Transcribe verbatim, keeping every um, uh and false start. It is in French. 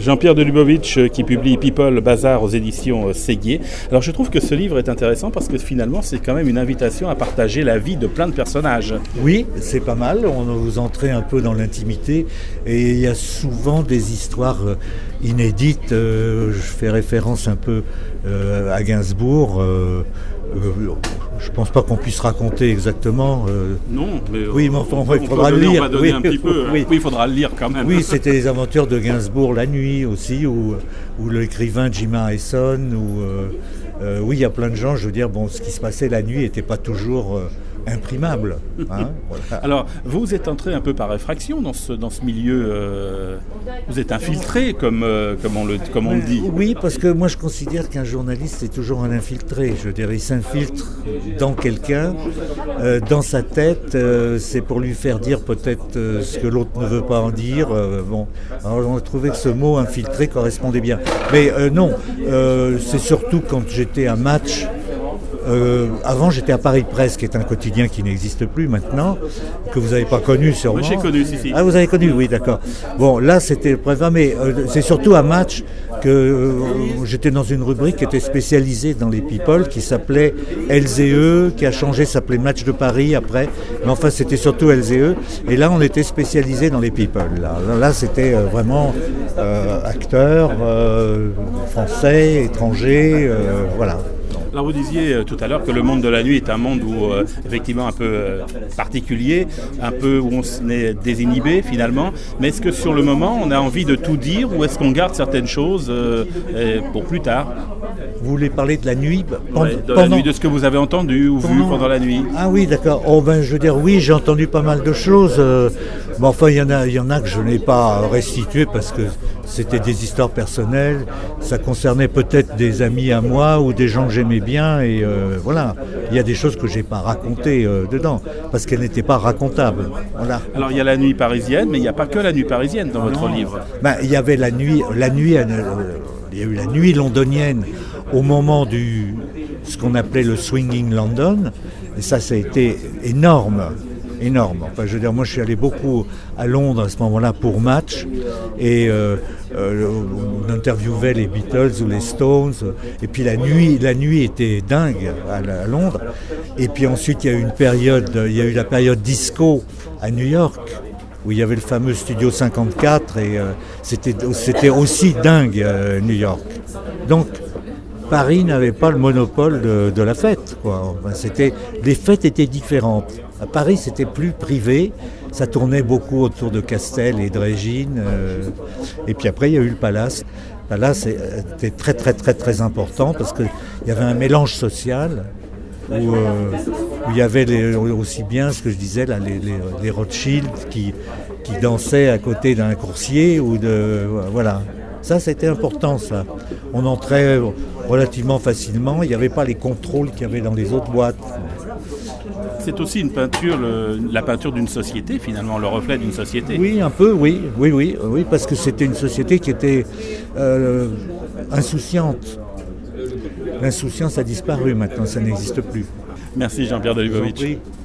Jean-Pierre Delubovitch qui publie People Bazar aux éditions Séguier. Alors je trouve que ce livre est intéressant parce que finalement c'est quand même une invitation à partager la vie de plein de personnages. Oui, c'est pas mal, on vous entrez un peu dans l'intimité et il y a souvent des histoires inédites. Euh, je fais référence un peu euh, à Gainsbourg. Euh, euh, je pense pas qu'on puisse raconter exactement. Euh... Non, mais oui, mais enfin, on, il faudra donner, le lire. On va donner oui, un petit peu. Oui. oui, il faudra le lire quand même. Oui, c'était les aventures de Gainsbourg la nuit aussi, ou, ou l'écrivain Jim Harrison. Ou, euh, euh, oui, il y a plein de gens. Je veux dire, bon, ce qui se passait la nuit n'était pas toujours euh, imprimable. Hein, voilà. Alors, vous êtes entré un peu par effraction dans ce, dans ce milieu. Euh, vous êtes infiltré, comme, euh, comme, on le, comme on le dit. Oui, parce que moi je considère qu'un journaliste c'est toujours un infiltré. Je veux dire, il s'infiltre dans quelqu'un, euh, dans sa tête. Euh, c'est pour lui faire dire peut-être euh, ce que l'autre ne veut pas en dire. Euh, bon, alors on a trouvé que ce mot infiltré correspondait bien. Mais euh, non, euh, c'est surtout quand j'étais à Match. Euh, avant, j'étais à Paris Presse, qui est un quotidien qui n'existe plus maintenant, que vous n'avez pas connu sûrement. Moi, j'ai connu, si, si. Ah, vous avez connu, oui, d'accord. Bon, là, c'était préva, mais euh, c'est surtout à Match que euh, j'étais dans une rubrique qui était spécialisée dans les people, qui s'appelait Elles et Eux, qui a changé, s'appelait Match de Paris après. Mais enfin, c'était surtout Elles et Eux. Et là, on était spécialisé dans les people. Là, là c'était euh, vraiment euh, acteurs, euh, français, étrangers, euh, voilà. Alors vous disiez euh, tout à l'heure que le monde de la nuit est un monde où euh, effectivement un peu euh, particulier, un peu où on est désinhibé finalement, mais est-ce que sur le moment on a envie de tout dire ou est-ce qu'on garde certaines choses euh, pour plus tard? Vous voulez parler de la nuit pendant, ouais, de la nuit, de ce que vous avez entendu ou pendant... vu pendant la nuit? Ah oui, d'accord. Oh, ben, je veux dire, oui, j'ai entendu pas mal de choses. Euh, mais enfin, il y en a, il y en a que je n'ai pas restitué parce que c'était des histoires personnelles. Ça concernait peut-être des amis à moi ou des gens que j'aimais bien. Et euh, voilà, il y a des choses que je n'ai pas racontées euh, dedans parce qu'elles n'étaient pas racontables. Voilà. Alors, il y a la nuit parisienne, mais il n'y a pas que la nuit parisienne dans votre non. livre. Ben, il y avait la nuit, la nuit, euh, il y a eu la nuit londonienne au moment du ce qu'on appelait le Swinging London, et ça, ça a été énorme, énorme. Enfin, je veux dire, moi, je suis allé beaucoup à Londres à ce moment-là pour Match, et euh, euh, on interviewait les Beatles ou les Stones, et puis la nuit, la nuit était dingue à, à Londres. Et puis ensuite, il y a eu une période, il y a eu la période disco à New York, où il y avait le fameux Studio cinquante-quatre, et euh, c'était, c'était aussi dingue euh, New York. Donc, Paris n'avait pas le monopole de, de la fête, quoi. Enfin, c'était, les fêtes étaient différentes. À Paris, c'était plus privé. Ça tournait beaucoup autour de Castel et de Régine. Euh, et puis après, il y a eu le Palace. Le Palace était très, très, très, très important parce qu'il y avait un mélange social où, euh, où il y avait les, aussi bien, ce que je disais, là, les, les, les Rothschild qui, qui dansaient à côté d'un coursier ou de... Voilà. Ça, c'était important, ça. On entrait relativement facilement. Il n'y avait pas les contrôles qu'il y avait dans les autres boîtes. C'est aussi une peinture, le, la peinture d'une société, finalement, le reflet d'une société. Oui, un peu, oui. Oui, oui, oui, parce que c'était une société qui était euh, insouciante. L'insouciance a disparu maintenant, ça n'existe plus. Merci Jean-Pierre Delubovitch.